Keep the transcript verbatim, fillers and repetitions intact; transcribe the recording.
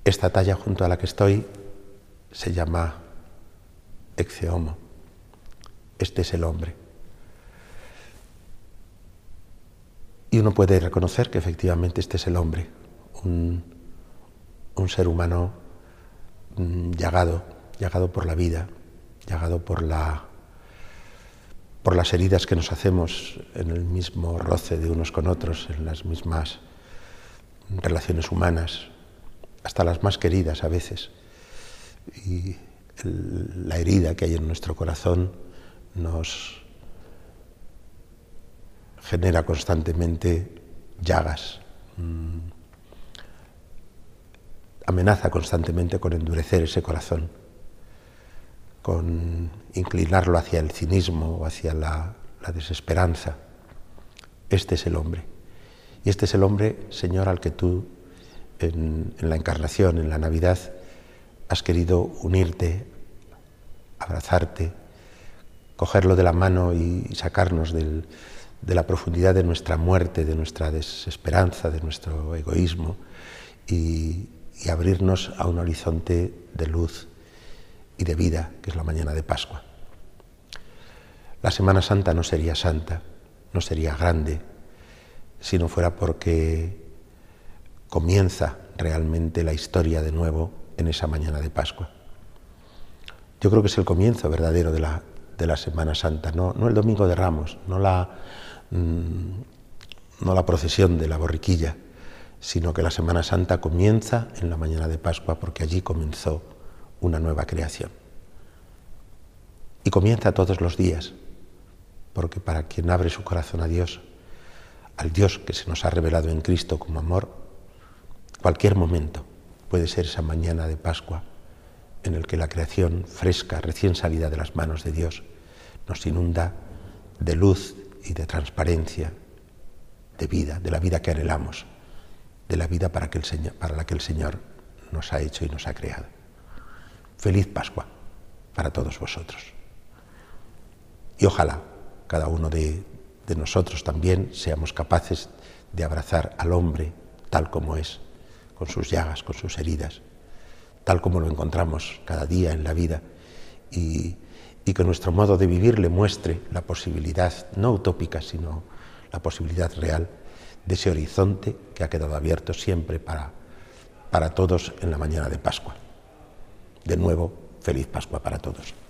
Esta talla junto a la que estoy se llama Ecce Homo. Este es el hombre. Y uno puede reconocer que efectivamente este es el hombre, un, un ser humano llagado, llagado por la vida, llagado por, la, por las heridas que nos hacemos en el mismo roce de unos con otros, en las mismas relaciones humanas, hasta las más queridas a veces. Y el, la herida que hay en nuestro corazón nos genera constantemente llagas, mmm, amenaza constantemente con endurecer ese corazón, con inclinarlo hacia el cinismo o hacia la, la desesperanza. Este es el hombre. Y este es el hombre, Señor, al que tú en, en la Encarnación, en la Navidad, has querido unirte, abrazarte, cogerlo de la mano y sacarnos del, de la profundidad de nuestra muerte, de nuestra desesperanza, de nuestro egoísmo y, y abrirnos a un horizonte de luz y de vida, que es la mañana de Pascua. La Semana Santa no sería santa, no sería grande, si no fuera porque comienza realmente la historia de nuevo en esa mañana de Pascua. Yo creo que es el comienzo verdadero de la, de la Semana Santa, no, no el Domingo de Ramos, no la, mmm, no la procesión de la borriquilla, sino que la Semana Santa comienza en la mañana de Pascua porque allí comenzó una nueva creación. Y comienza todos los días, porque para quien abre su corazón a Dios, al Dios que se nos ha revelado en Cristo como amor, cualquier momento puede ser esa mañana de Pascua en el que la creación fresca, recién salida de las manos de Dios, nos inunda de luz y de transparencia, de vida, de la vida que anhelamos, de la vida para, que el Señor, para la que el Señor nos ha hecho y nos ha creado. Feliz Pascua para todos vosotros. Y ojalá cada uno de, de nosotros también seamos capaces de abrazar al hombre tal como es, con sus llagas, con sus heridas, tal como lo encontramos cada día en la vida, y, y que nuestro modo de vivir le muestre la posibilidad, no utópica, sino la posibilidad real de ese horizonte que ha quedado abierto siempre para, para todos en la mañana de Pascua. De nuevo, feliz Pascua para todos.